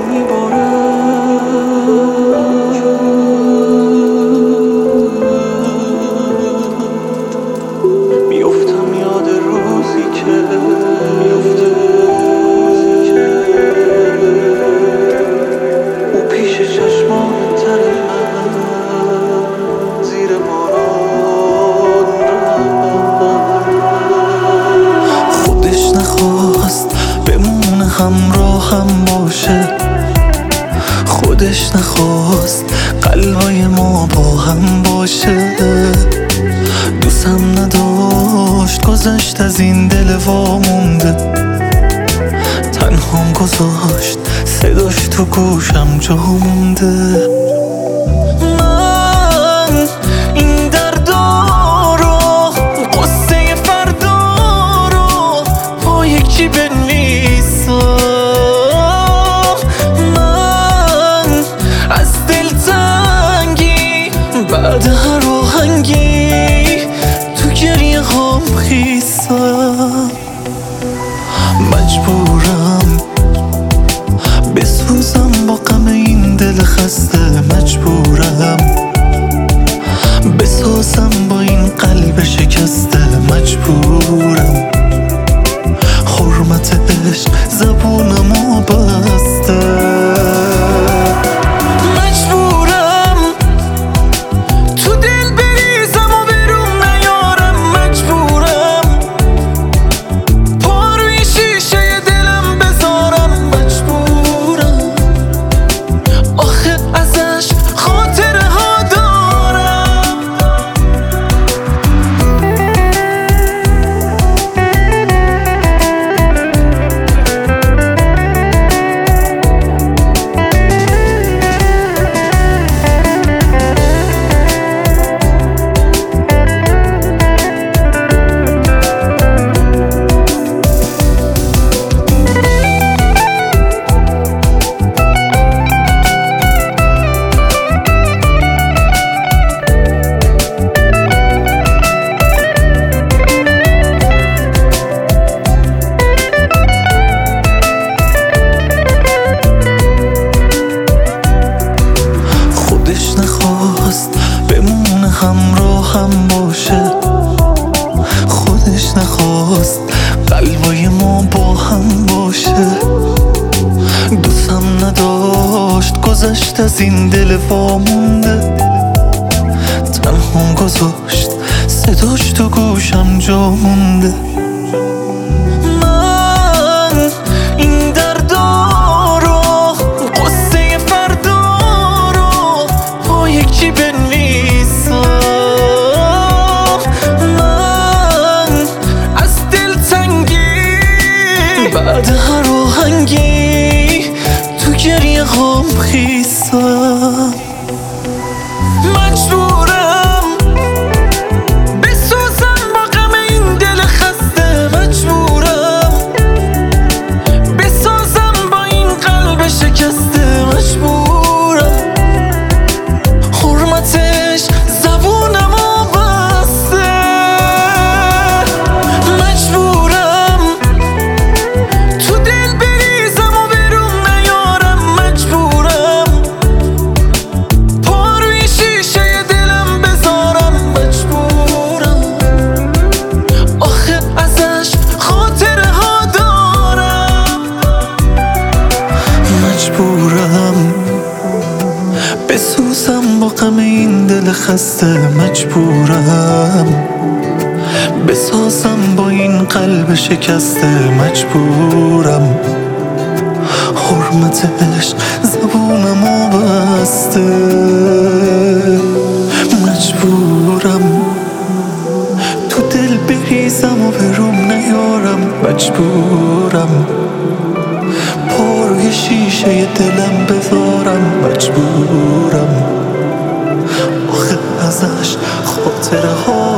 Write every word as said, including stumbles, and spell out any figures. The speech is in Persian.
میافتم یاد روزی که او پیش چشمان تر من زیر باران خودش نخواست بمونه همراهم باشه، خودش نخواست قلبای ما با هم باشه. دوستم نداشت گذشت از این دل وامونده، تنهام گذاشت صداش تو گوشم جا مونده. من این دردا رو قصه فردا رو با یکی بنویسم، من از دلتنگی بعد هر آهنگی تو گریه هام خیسم. مجبورم بسوزم با غم این دل خسته، مجبورم بسازم با این قلب شکسته، مجبورم حرمت عشق زبونمو بسته. مجبورم تو دل بریزم و برون نیارم، مجبورم پا روی شیشه دلم بذارم، مجبورم آخه ازش خاطره ها دارم. خودش نخواست بمونه همراهم باشه، خودش نخواست قلبای ما با هم باشه. دوستم نداشت گذشت از این دل وامونده، تنهام گذاشت صداش تو گوشم جا مونده. من این دردا رو قصه فردا رو با یکی بنویسم، من از دلتنگی بعد هر آهنگی تو گریه هام خیسم. مجبورم بسوزم با غم این دل خسته، مجبورم بسازم با این قلب شکسته، مجبورم حرمتش زبونمو بسته. مجبورم تو دل بریزم و برون نیارم، مجبورم پا روی شیشه دلم بذارم، مجبورم آخه ازش خاطره ها دارم. مجبورم بسوزم با غم این دل خسته، مجبورم بسازم با این قلب شکسته، مجبورم حرمت عشق زبونمو بسته. مجبورم تو دل بریزم و برون نیارم، مجبورم پا روی شیشه دلم بذارم، مجبورم آخه ازش خاطره ها